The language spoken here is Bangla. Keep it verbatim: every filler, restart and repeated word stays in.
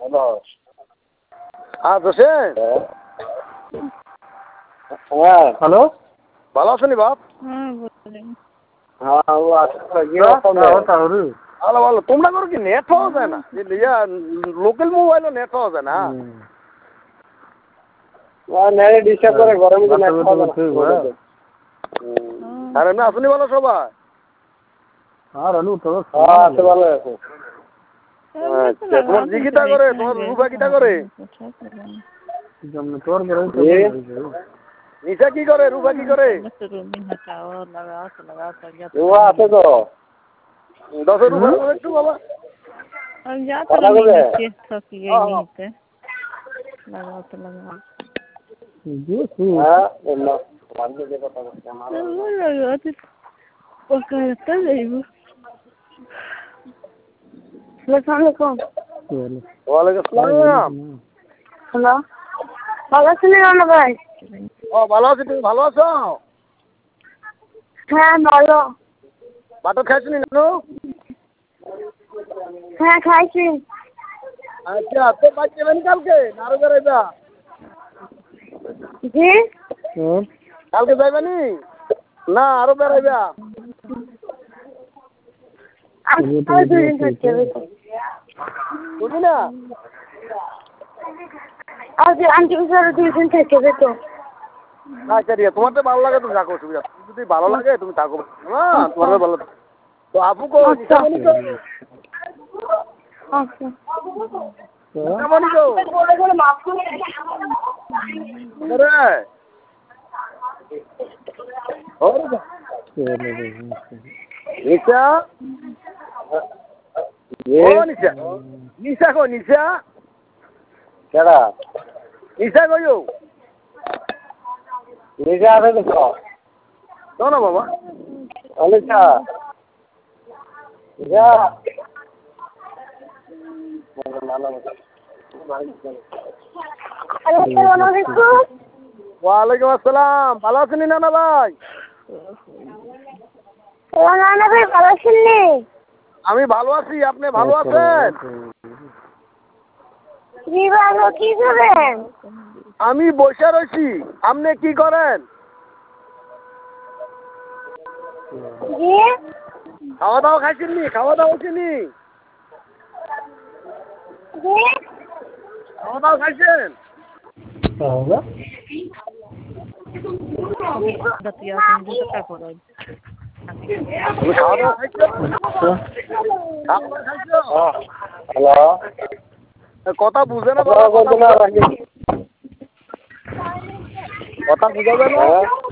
হ্যাঁ জোসেন হ্যালো ভালো আছেন বাপ? ভালো ভালো। তোমরা করো কি নেট পাওয়া যায় না? লোকাল মোবাইলও নেট পাওয়া যায় না? ডিস্টার্ব করে গরমে তো নেট পাওয়া যায় না। আর এমনি আসুনি ভালো সবাই? আর আলু তো আছে ভালো আছে। আচ্ছা তোমার জি কিটা করে? তোমার রূপা কিটা করে? তোর নিশা কি করে? রূপা কি করে? রূপা আছে তো দশ রূপা একটু বাবা হ্যালো ভালো আছেন রানা ভাই? ও ভালো আছি। তুমি ভালো আছো? হ্যাঁ ভালো। বাটো খাইছিনি নানু? হ্যাঁ খাইছি। আচ্ছা তো বাইক যাবেন কালকে আরো বেড়াইবা? জি কালকে যাইবানি না আরো বেড়াইবা? বুঝলি না? আজ আন্টি বিচারে দুই দিন থেকে যেত। আচ্ছা ঠিক আছে তোমার তো ভালো লাগে তুমি থাকো অসুবিধা যদি ভালো লাগে তুমি থাকো হ্যাঁ তোমার ভালো তো আপু কো নিশামণি কো আচ্ছা নিশামণি কো রে নিশা ও নিশা নিশা কো নিশা কেডা নিশা কইও নিশা আছে তো তো না বাবা অনিশা যা ওয়ালাইকুম আসসালাম। ভালো আছেন নানা ভাই? নানা ভাই ভালো আছেন? আমি ভালো আছি। আপনি ভালো আছেন? কি ভালো কি করেন? আমি বসে রয়েছি। আপনি কি করেন? খাওয়া দাওয়া খাইছেন নি? খাওয়া দাওয়া হয়েছে নি? খাওয়া দাওয়া খাইছেন? খাওয়া দাওয়া খাইছো? হ্যালো কথা বুঝে না বাবা কথা বুঝা যায় না